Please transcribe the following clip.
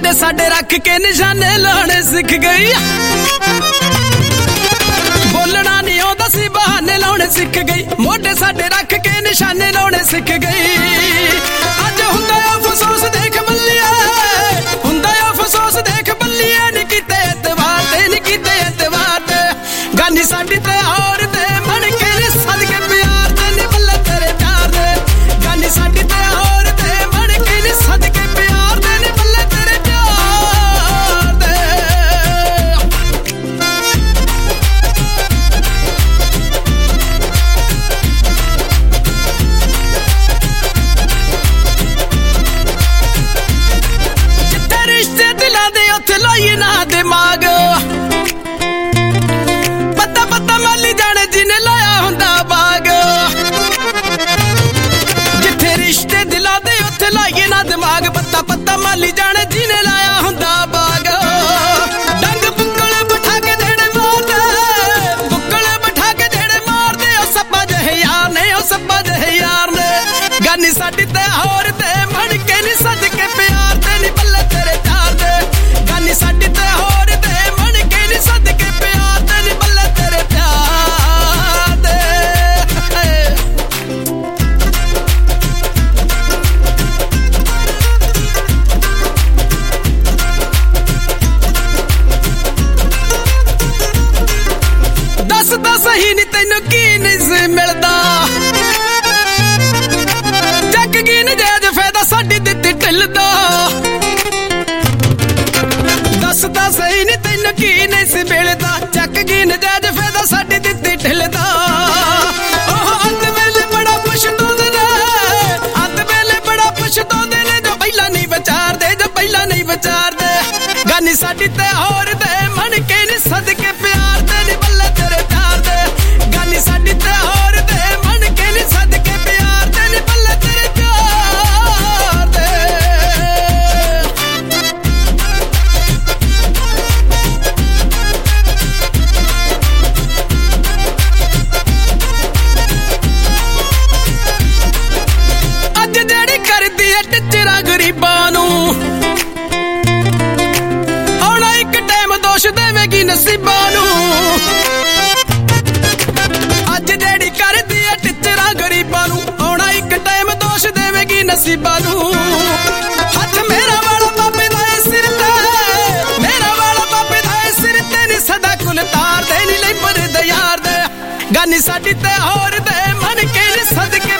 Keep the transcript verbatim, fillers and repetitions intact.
मोढे साडे रख के निशाने लाने सीख गई बोलना नहीं आउंदा सी बहाने लाने सीख गई मोढे साडे रख के निशाने लाने सीख गई अज हुंदा अफसोस देख बल्लिया हुंदा अफसोस देख बल्लिया नी कीते एतबार ते नी कीते एतबार ते गानी साडी ते और ते मन के नी सदके प्यार ते नी बल्ले तेरे प्यार दे गानी साडी ते और ते मन के नी सदके प्यार ते नी बल्ले तेरे प्यार दे जिथे रिश्ते दिलां दे उत्थे लाइए ना दिमाग पता पता माली जाने जिने लाया हुंदा बाग जिथे रिश्ते दिलां दे उत्थे लाइए ना दिमाग पता पता माली जाने जिने लाया हुंदा बाग डंग बुक्कल बिठा के देड़े मारदे बुक्कल बिठा के देड़े मारदे ओ सब्बा जहे यार ने ओ सब्बा जहे यार ने गानी साडी ते होर ते मन के नी सदके प्यार ते नी बल्ले तेरे प्यार दे गानी साडी ते होर ते मन के नी सदके प्यार ते नी बल्ले तेरे प्यार दे दस दस ही नी तैनू की नहीं सी मिलदा जग की नजायज फायदा साडी दित्ती ढिलदा दस दस ही नी तैनू की नहीं सी मिलदा जग की नजायज फायदा साडी दित्ती ढिलदा ओह अंत वेले बड़ा पछताउंदे ने अंत वेले बड़ा पछताउंदे ने जो पहला नहीं विचारदे जो पहला नहीं विचारदे गानी साडी ते होर ते मन के नी सदके प्यार ते नी बल्ले तेरे प्यार दे गानी साडी ते होर ते मन के नी सदके प्यार ते नी बल्ले तेरे प्यार दे अज जेड़ी करदी है टिचरा गरीबां नूं आउणा एक टाइम दोष देवेगी नसीबां नूं अज जेड़ी करदी है टिचरा गरीबां नूं आउणा एक टाइम दोष देवेगी नसीबां नूं हथ मेरा वाला बाबे दा सिर ते मेरा वाला बाबे दा सिर ते नी सदा कुल तार दे नी लई पर दयार दे गानी साडी ते होर दे मन के नी सदके